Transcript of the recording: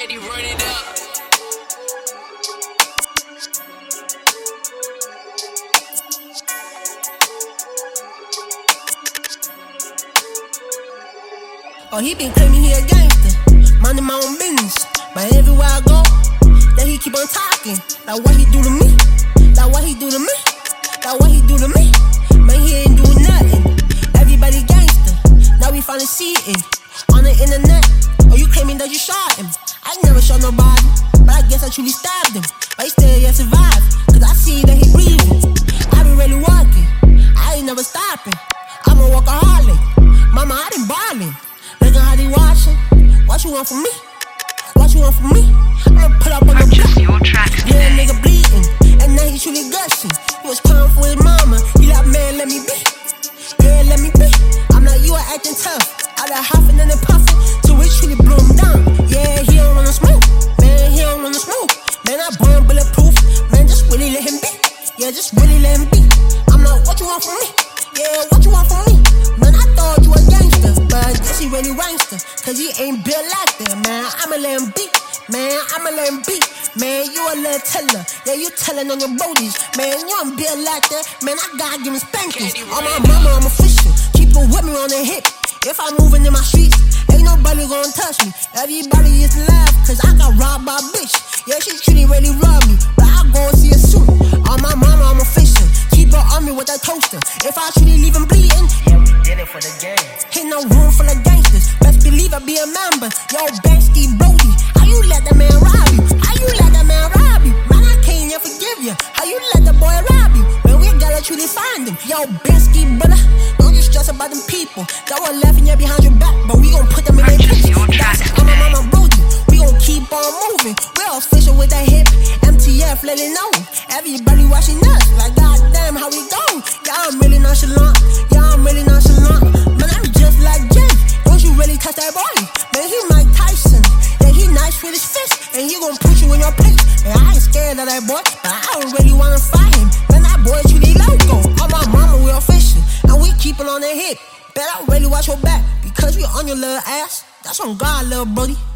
Candy, run it up. Oh, he been claiming he a gangster, minding my own business. But everywhere I go, that he keep on talking. Like what he do to me, like what he do to me, like what he do to me. Man, he ain't doing nothing. Everybody gangster, now we finally see it on the internet. Oh, you claiming that you shot him? I ain't never shot nobody, but I guess I truly stabbed him. But he still yet survive, cause I see that he breathing. I been really working, I ain't never stopping. I'm a workaholic, mama, I been ballin'. Look at how they watching. What you want from me? What you want from me? I'ma pull up on the block. Yeah, nigga bleeding, and now he truly gushing. He was crying for his mama. He like, man, let me be. Yeah, let me be. I'm like, you are acting tough. I like huffing and then puffing till it truly blew him down. Yeah, he don't wanna smoke. Man, he don't wanna smoke. Man, I born bulletproof. Man, just really let him be. Yeah, just really let him be. I'm like, what you want from me? Yeah, what you want from me? Man, I thought you a gangster, but I guess he really wankster. Cause he ain't built like that, man. I'ma let him be. Man, I'ma let him be. Man, you a little teller. Yeah, you telling on your bodies. Man, you ain't built like that. Man, I gotta give him spankings. On my mama, I'm official. Keep it with me on the hip. If I'm moving in my streets, ain't nobody gonna touch me. Everybody is laugh, cause I got robbed by a bitch. Yeah, she truly really robbed me, but I go and see her soon. On my mama, I'm official. Keep her on me with that toaster. If I truly leave him bleeding, yeah, we did it for the game. Ain't no room full of gangsters. Best believe I be a member. Yo, Banksy Brody, how you let that man rob you? How you let that man rob you? Man, I can't even forgive you. How you let that boy rob you? Man, we gotta truly find him. Yo, Banksy brother, don't get stressed about them people that were laughing you behind your back, but we gon' put them in their place. That's on my mama Brody. We gon' keep on moving. We're official with that hip. MTF, let it know. Everybody watching us like goddamn how we go. Yeah, I'm really nonchalant. Yeah, I'm really nonchalant. Man, I'm just like Jay. Don't you really touch that boy? Man, he Mike Tyson. Yeah, he nice with his fist, and he gon' put you in your place. Man, I ain't scared of that boy, but I don't really wanna fight him. Man, that boy truly loco. On my mama, we official, and we keep it on the hip. Better really watch your back, because we on your little ass. That's on God, little buddy.